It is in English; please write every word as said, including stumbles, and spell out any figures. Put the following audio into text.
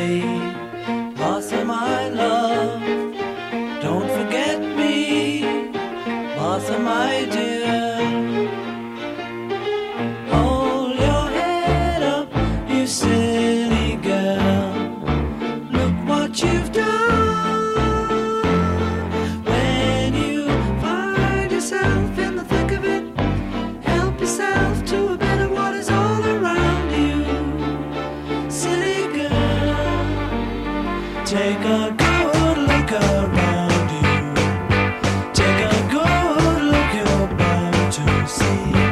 say, Martha, my love, don't forget me, Martha, my dear. Hold your head up, you silly girl, look what you've done. When you find yourself in the thick of it, help yourself to a better what is all around you. Silly girl, take a good look around you. Take a good look, you're bound to see.